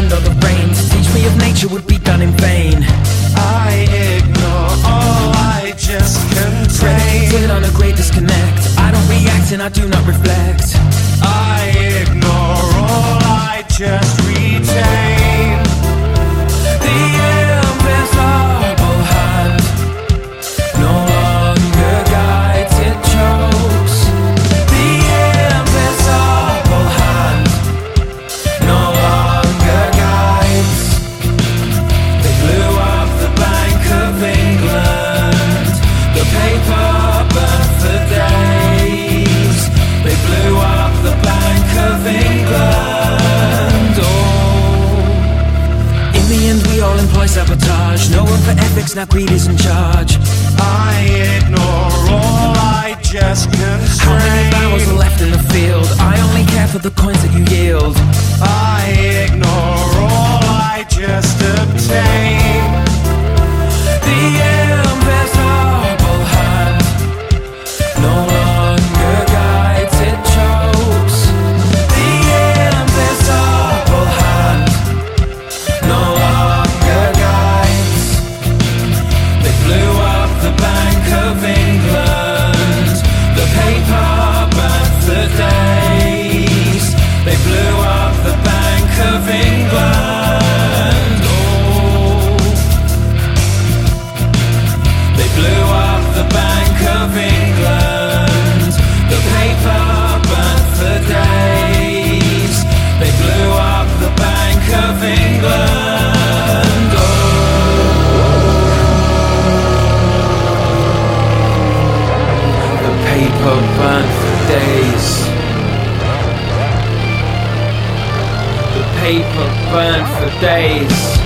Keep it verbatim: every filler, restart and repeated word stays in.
under the rain. To teach me of nature would be done in vain. I ignore all I just contain. Predicated on a great disconnect. I don't react and I do not reflect. I ignore all I just retain. The invisible hand no longer guides, it chokes. The invisible hand no longer guides. They blew up the Bank of England. The paper burned for days. They blew up the Bank of England. Oh, in the end we all employ sabotage. No one for ethics, now greed is in charge. I ignore all I just constrain. How many barrels are left in the field? I only care for the coins that you yield. I ignore all I just obtain. The invisible hand no longer guides, it chokes. The invisible hand no longer guides. They blew up the Bank of England. The paper burned for days. They blew up the Bank of England. Oh, they blew up the Bank of England. The paper burned for days. They blew up the Bank of England. Oh, the paper burned for days. The paper burned for days.